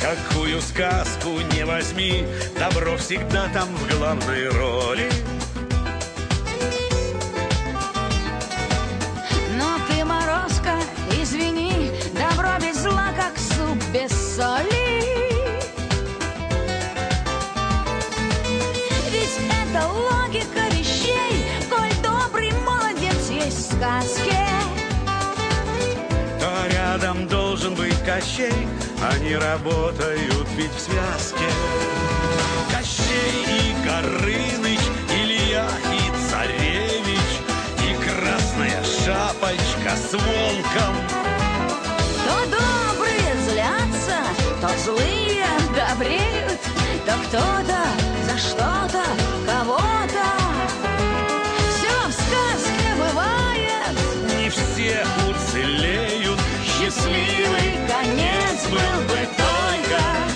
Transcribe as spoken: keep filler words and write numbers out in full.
Какую сказку не возьми, добро всегда там в главной роли. Но ты, Морозко, извини, добро без зла, как суп без соли. Ведь это логика вещей, коль добрый молодец есть в сказке. То рядом должен быть Кощей, они работают ведь в связке. Кощей и Горыныч, Илья и Царевич, и Красная Шапочка с волком. То добрые злятся, то злые добреют, то кто-то за что-то